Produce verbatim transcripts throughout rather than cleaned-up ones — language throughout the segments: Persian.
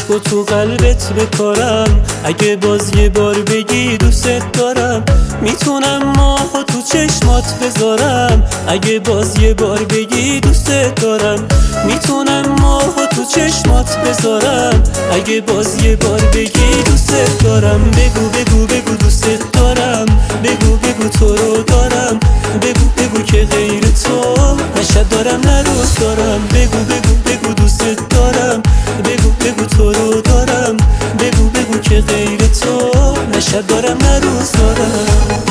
عشق و تو قلبت بکارم. اگه باز یه بار بگی دوست دارم، میتونم ماهو تو چشمات بذارم. اگه باز یه بار بگی دوست دارم، میتونم ماهو تو چشمات بذارم. اگه باز یه بار بگی دوست دارم، بگو بگو بگو دوست دارم. بگو بگو تو رو دارم. بگو بگو که غیر تو نشد دارم نه روز دارم. بگو بگو بگو دوست دارم. بگو بگو تو رو دارم. بگو بگو که غیر تو نشد دارم نه روز دارم.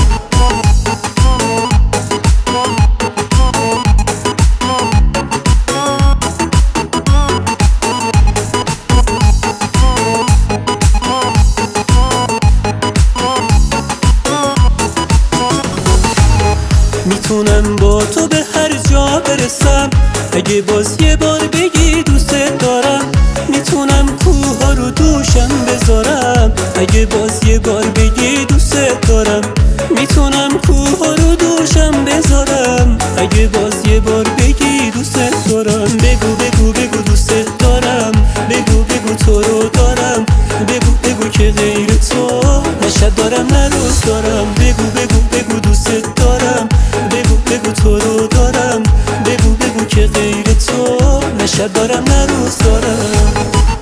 میتونم با تو به هر جا برسم. اگه باز یه بار بگی دوست دارم، میتونم کوه ها رو دوشم بذارم. اگه باز یه بار بگی دوست دارم، میتونم کوه ها رو دوشم بذارم. اگه باز یه بار بگی دوست دارم، بگو بگو بگو دوست دارم. بگو بگو تو رو دارم. بگو بگو که غیر تو نشد دارم نه روز دارم. بگو بگو بگو دوست دارم. بگو بگو تو رو دارم. بگو بگو که غیر تو نشد دارم نه روز دارم.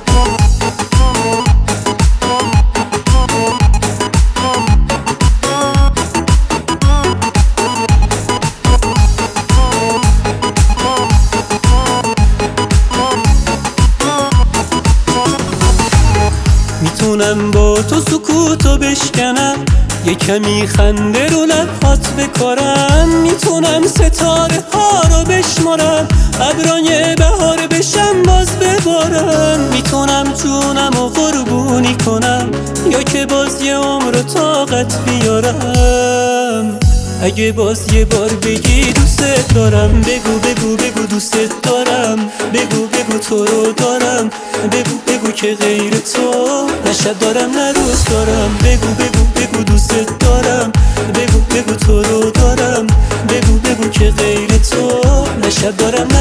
میتونم با تو سکوتو بشکنم، یه کمی خنده رو لبهات بکارم. میتونم ستاره ها رو بشمارم، ابرای بهار بشم باز ببارم. میتونم جونم و قربونی کنم، یا که باز یه عمر طاقت بیارم. اگه باز یه بار بگی دوست دارم، بگو بگو بگو دوست دارم. بگو بگو تو رو دارم. بگو بگو که غیر تو نشد دارم نه روز دارم. بگو بگو بگو دوست دارم. بگو بگو تو رو دارم. بگو بگو که غیر تو نشد دارم